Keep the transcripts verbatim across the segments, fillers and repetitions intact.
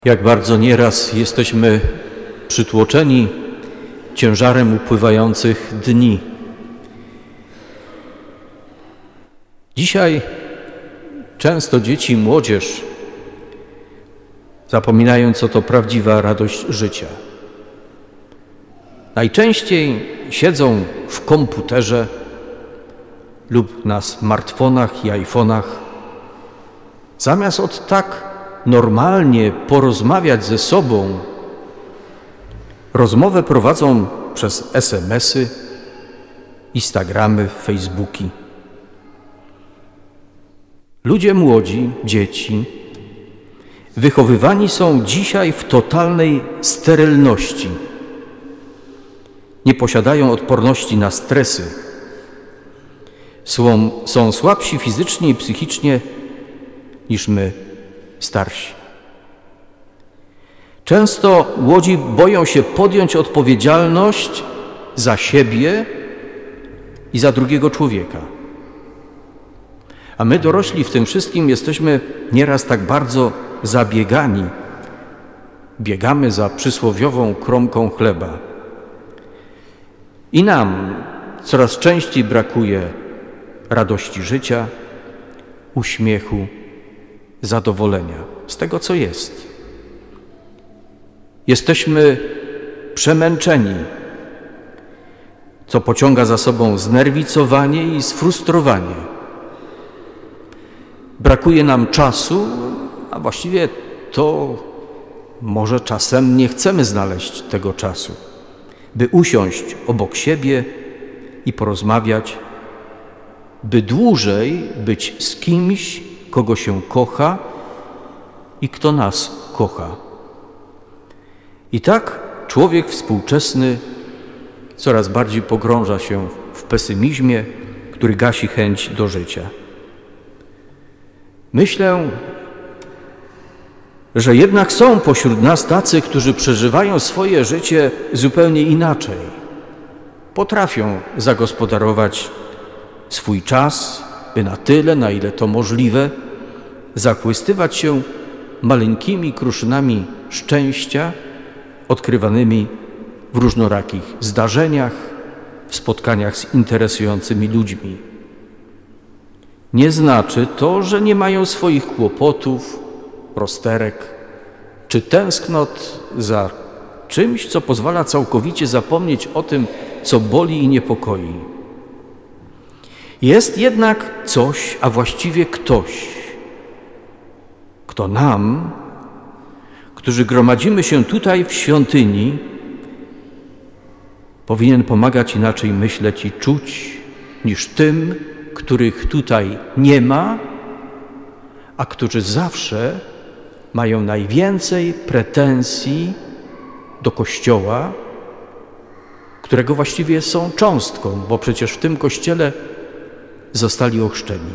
Jak bardzo nieraz jesteśmy przytłoczeni ciężarem upływających dni. Dzisiaj często dzieci i młodzież zapominają, co to prawdziwa radość życia. Najczęściej siedzą w komputerze lub na smartfonach i iPhone'ach, zamiast od tak normalnie porozmawiać ze sobą. Rozmowę prowadzą przez es em esy, Instagramy, Facebooki. Ludzie młodzi, dzieci, wychowywani są dzisiaj w totalnej sterylności. Nie posiadają odporności na stresy. Są, są słabsi fizycznie i psychicznie niż my, starsi. Często młodzi boją się podjąć odpowiedzialność za siebie i za drugiego człowieka. A my dorośli w tym wszystkim jesteśmy nieraz tak bardzo zabiegani. Biegamy za przysłowiową kromką chleba. I nam coraz częściej brakuje radości życia, uśmiechu, zadowolenia z tego, co jest. Jesteśmy przemęczeni, co pociąga za sobą znerwicowanie i sfrustrowanie. Brakuje nam czasu, a właściwie to może czasem nie chcemy znaleźć tego czasu, by usiąść obok siebie i porozmawiać, by dłużej być z kimś, kogo się kocha i kto nas kocha. I tak człowiek współczesny coraz bardziej pogrąża się w pesymizmie, który gasi chęć do życia. Myślę, że jednak są pośród nas tacy, którzy przeżywają swoje życie zupełnie inaczej. Potrafią zagospodarować swój czas, by na tyle, na ile to możliwe, zachłystywać się maleńkimi kruszynami szczęścia odkrywanymi w różnorakich zdarzeniach, w spotkaniach z interesującymi ludźmi. Nie znaczy to, że nie mają swoich kłopotów, rozterek czy tęsknot za czymś, co pozwala całkowicie zapomnieć o tym, co boli i niepokoi. Jest jednak coś, a właściwie ktoś, kto nam, którzy gromadzimy się tutaj w świątyni, powinien pomagać inaczej myśleć i czuć niż tym, których tutaj nie ma, a którzy zawsze mają najwięcej pretensji do Kościoła, którego właściwie są cząstką, bo przecież w tym Kościele zostali ochrzczeni.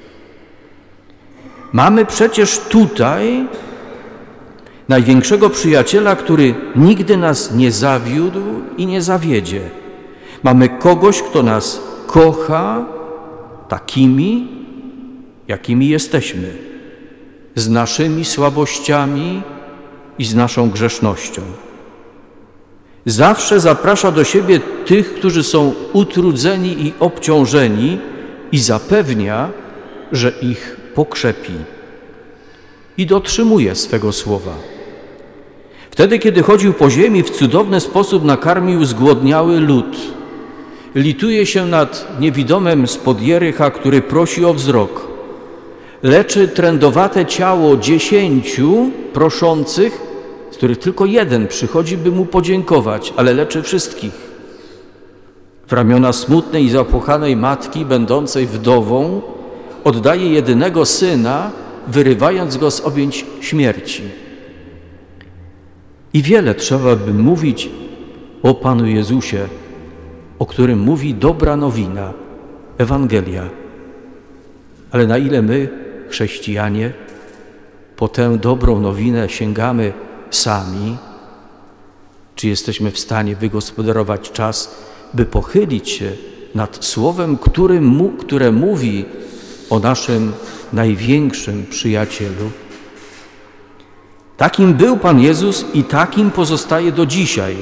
Mamy przecież tutaj największego przyjaciela, który nigdy nas nie zawiódł i nie zawiedzie. Mamy kogoś, kto nas kocha takimi, jakimi jesteśmy, z naszymi słabościami i z naszą grzesznością. Zawsze zaprasza do siebie tych, którzy są utrudzeni i obciążeni, i zapewnia, że ich pokrzepi i dotrzymuje swego słowa. Wtedy, kiedy chodził po ziemi, w cudowny sposób nakarmił zgłodniały lud. Lituje się nad niewidomym spod Jericha, który prosi o wzrok. Leczy trędowate ciało dziesięciu proszących, z których tylko jeden przychodzi, by mu podziękować, ale leczy wszystkich. W ramiona smutnej i zapłochanej matki, będącej wdową, oddaje jedynego syna, wyrywając go z objęć śmierci. I wiele trzeba by mówić o Panu Jezusie, o którym mówi dobra nowina, Ewangelia. Ale na ile my, chrześcijanie, po tę dobrą nowinę sięgamy sami, czy jesteśmy w stanie wygospodarować czas, by pochylić się nad słowem, które, mu, które mówi o naszym największym przyjacielu? Takim był Pan Jezus i takim pozostaje do dzisiaj.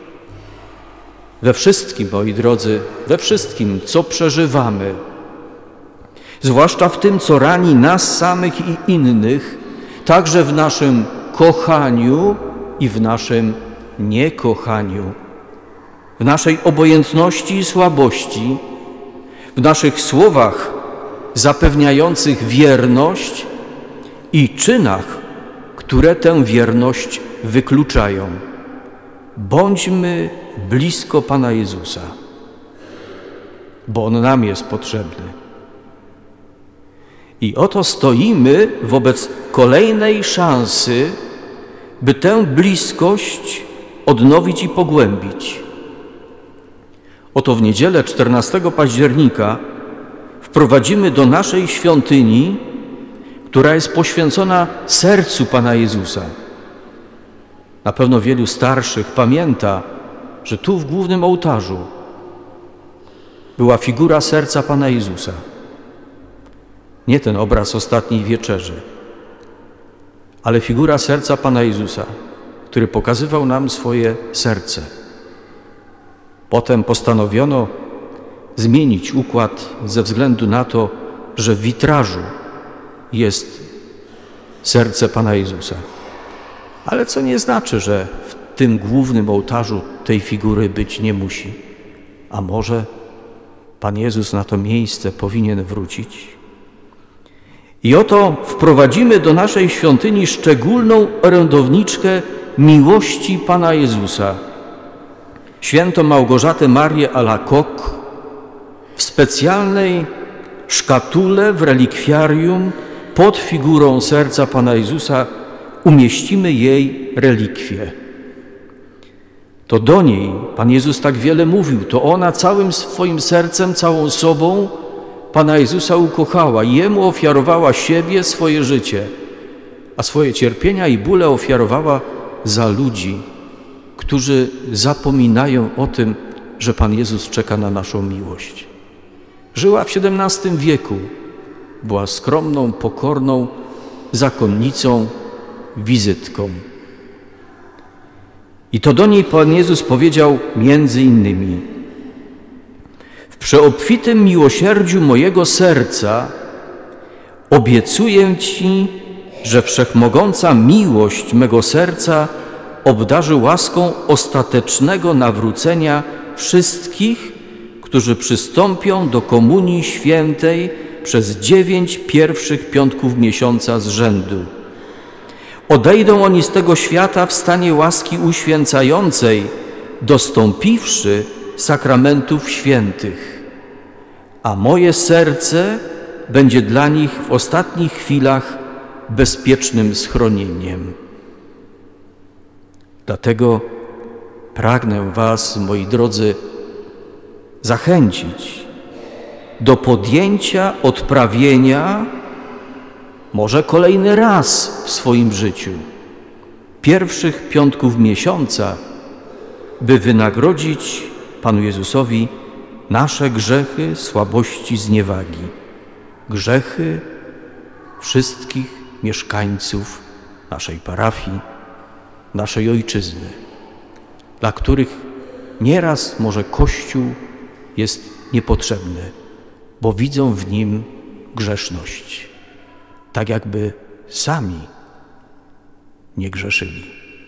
We wszystkim, moi drodzy, we wszystkim, co przeżywamy, zwłaszcza w tym, co rani nas samych i innych, także w naszym kochaniu i w naszym niekochaniu, w naszej obojętności i słabości, w naszych słowach zapewniających wierność i czynach, które tę wierność wykluczają. Bądźmy blisko Pana Jezusa, bo On nam jest potrzebny. I oto stoimy wobec kolejnej szansy, by tę bliskość odnowić i pogłębić. Oto w niedzielę czternastego października wprowadzimy do naszej świątyni, która jest poświęcona sercu Pana Jezusa. Na pewno wielu starszych pamięta, że tu w głównym ołtarzu była figura serca Pana Jezusa. Nie ten obraz ostatniej wieczerzy, ale figura serca Pana Jezusa, który pokazywał nam swoje serce. Potem postanowiono zmienić układ ze względu na to, że w witrażu jest serce Pana Jezusa. Ale co nie znaczy, że w tym głównym ołtarzu tej figury być nie musi. A może Pan Jezus na to miejsce powinien wrócić? I oto wprowadzimy do naszej świątyni szczególną orędowniczkę miłości Pana Jezusa, świętą Małgorzatę Marię Alacoque, w specjalnej szkatule w relikwiarium pod figurą serca Pana Jezusa umieścimy jej relikwie. To do niej Pan Jezus tak wiele mówił, to ona całym swoim sercem, całą sobą Pana Jezusa ukochała i Jemu ofiarowała siebie, swoje życie, a swoje cierpienia i bóle ofiarowała za ludzi, którzy zapominają o tym, że Pan Jezus czeka na naszą miłość. Żyła w siedemnastym wieku, była skromną, pokorną zakonnicą, wizytką. I to do niej Pan Jezus powiedział między innymi: w przeobfitym miłosierdziu mojego serca obiecuję Ci, że wszechmogąca miłość mego serca obdarzy łaską ostatecznego nawrócenia wszystkich, którzy przystąpią do komunii świętej przez dziewięć pierwszych piątków miesiąca z rzędu. Odejdą oni z tego świata w stanie łaski uświęcającej, dostąpiwszy sakramentów świętych, a moje serce będzie dla nich w ostatnich chwilach bezpiecznym schronieniem. Dlatego pragnę Was, moi drodzy, zachęcić do podjęcia odprawienia, może kolejny raz w swoim życiu, pierwszych piątków miesiąca, by wynagrodzić Panu Jezusowi nasze grzechy, słabości, zniewagi. Grzechy wszystkich mieszkańców naszej parafii, naszej ojczyzny, dla których nieraz może Kościół jest niepotrzebny, bo widzą w nim grzeszność, tak jakby sami nie grzeszyli.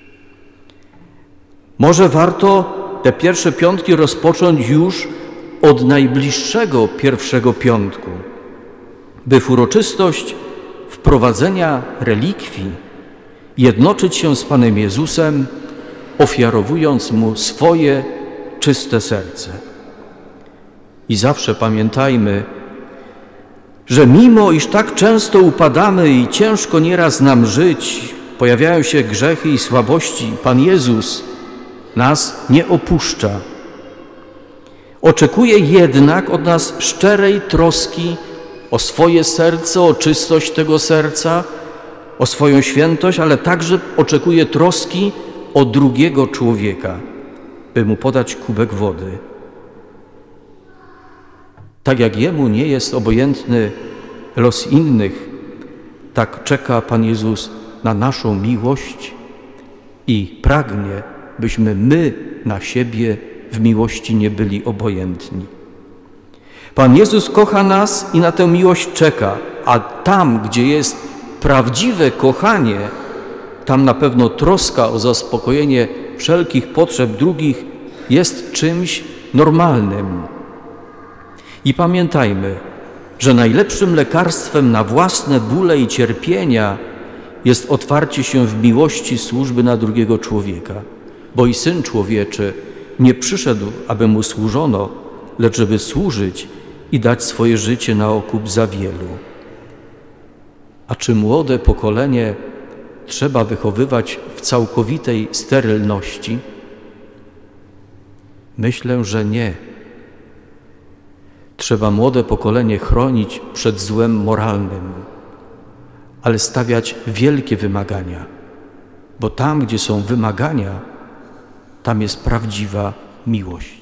Może warto te pierwsze piątki rozpocząć już od najbliższego pierwszego piątku, by w uroczystość wprowadzenia relikwii jednoczyć się z Panem Jezusem, ofiarowując Mu swoje czyste serce. I zawsze pamiętajmy, że mimo iż tak często upadamy i ciężko nieraz nam żyć, pojawiają się grzechy i słabości, Pan Jezus nas nie opuszcza. Oczekuje jednak od nas szczerej troski o swoje serce, o czystość tego serca, o swoją świętość, ale także oczekuje troski o drugiego człowieka, by mu podać kubek wody. Tak jak Jemu nie jest obojętny los innych, tak czeka Pan Jezus na naszą miłość i pragnie, byśmy my na siebie w miłości nie byli obojętni. Pan Jezus kocha nas i na tę miłość czeka, a tam, gdzie jest prawdziwe kochanie, tam na pewno troska o zaspokojenie wszelkich potrzeb drugich jest czymś normalnym. I pamiętajmy, że najlepszym lekarstwem na własne bóle i cierpienia jest otwarcie się w miłości służby na drugiego człowieka, bo i Syn Człowieczy nie przyszedł, aby Mu służono, lecz żeby służyć i dać swoje życie na okup za wielu. A czy młode pokolenie trzeba wychowywać w całkowitej sterylności? Myślę, że nie. Trzeba młode pokolenie chronić przed złem moralnym, ale stawiać wielkie wymagania, bo tam, gdzie są wymagania, tam jest prawdziwa miłość.